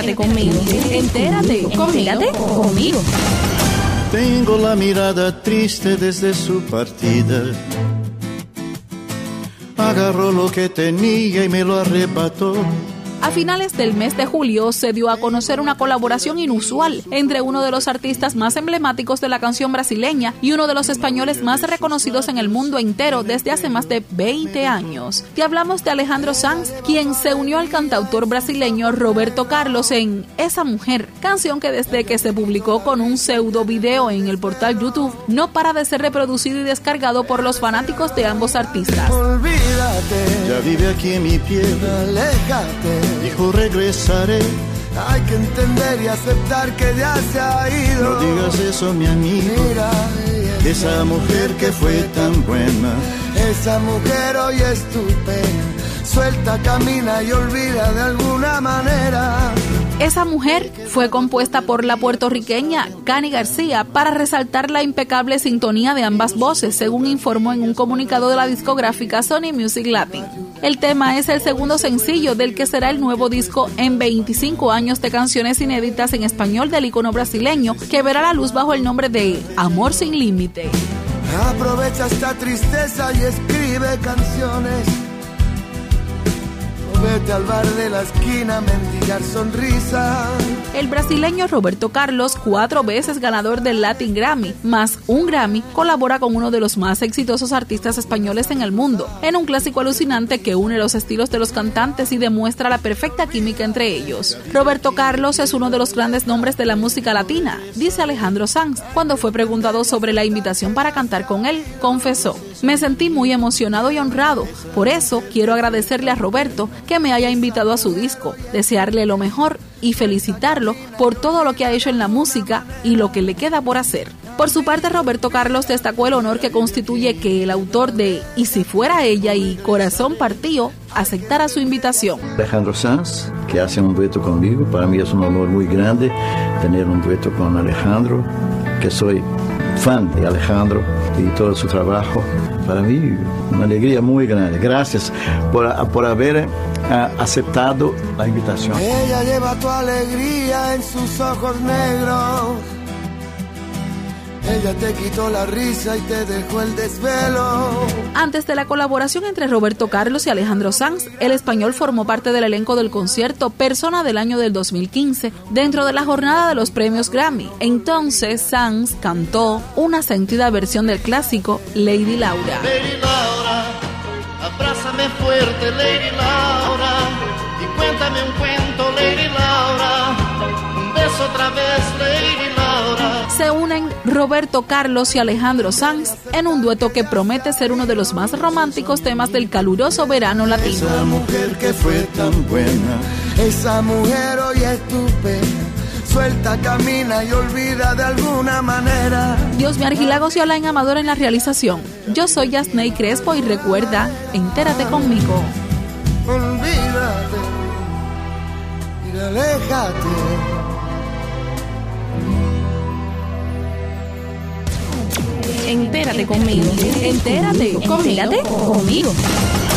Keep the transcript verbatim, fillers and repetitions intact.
Entérate conmigo. Entérate. Entérate conmigo. Tengo la mirada triste desde su partida. Agarró lo que tenía y me lo arrebató. A finales del mes de julio se dio a conocer una colaboración inusual entre uno de los artistas más emblemáticos de la canción brasileña y uno de los españoles más reconocidos en el mundo entero desde hace más de veinte años. Te hablamos de Alejandro Sanz, quien se unió al cantautor brasileño Roberto Carlos en Esa Mujer, canción que desde que se publicó con un pseudo video en el portal YouTube no para de ser reproducido y descargado por los fanáticos de ambos artistas. Olvídate, ya vive aquí en mi piel, aléjate. Dijo regresaré. Hay que entender y aceptar que ya se ha ido. No digas eso, mi amigo. Mira, esa mujer que fue tan buena. Esa mujer hoy es tu pena. Suelta, camina y olvida de alguna manera. Esa Mujer fue compuesta por la puertorriqueña Cani García para resaltar la impecable sintonía de ambas voces, según informó en un comunicado de la discográfica Sony Music Latin. El tema es el segundo sencillo del que será el nuevo disco en veinticinco años de canciones inéditas en español del ícono brasileño, que verá la luz bajo el nombre de Amor Sin Límite. Aprovecha esta tristeza y escribe canciones. Vete al bar de la esquina a mendigar sonrisa. El brasileño Roberto Carlos, cuatro veces ganador del Latin Grammy, más un Grammy, colabora con uno de los más exitosos artistas españoles en el mundo, en un clásico alucinante que une los estilos de los cantantes y demuestra la perfecta química entre ellos. Roberto Carlos es uno de los grandes nombres de la música latina, dice Alejandro Sanz. Cuando fue preguntado sobre la invitación para cantar con él, confesó: me sentí muy emocionado y honrado, por eso quiero agradecerle a Roberto que me haya invitado a su disco, desearle lo mejor y felicitarlo por todo lo que ha hecho en la música y lo que le queda por hacer. Por su parte, Roberto Carlos destacó el honor que constituye que el autor de Y si fuera ella y Corazón partido aceptara su invitación. Alejandro Sanz, que hace un dueto conmigo, para mí es un honor muy grande tener un dueto con Alejandro, que soy fan de Alejandro y todo su trabajo. Para mí, una alegría muy grande. Gracias por, por haber uh, aceptado la invitación. Ella lleva tu alegría en sus ojos negros. Ella te quitó la risa y te dejó el desvelo. Antes de la colaboración entre Roberto Carlos y Alejandro Sanz, el español formó parte del elenco del concierto Persona del año del dos mil quince, dentro de la jornada de los premios Grammy. Entonces Sanz cantó una sentida versión del clásico Lady Laura. Lady Laura, abrázame fuerte, Lady Laura, y cuéntame un cuento, Lady Laura, un beso otra vez, Lady Laura. Se unen Roberto Carlos y Alejandro Sanz en un dueto que promete ser uno de los más románticos temas del caluroso verano latino. Esa mujer que fue tan buena. Esa mujer hoy es tu pena. Suelta, camina y olvida de alguna manera. Dios me Argilagos y Alain Amador en la realización. Yo soy Yasney Crespo y recuerda, entérate conmigo. Olvídate y aléjate. Entérate conmigo. Entérate. Entérate conmigo.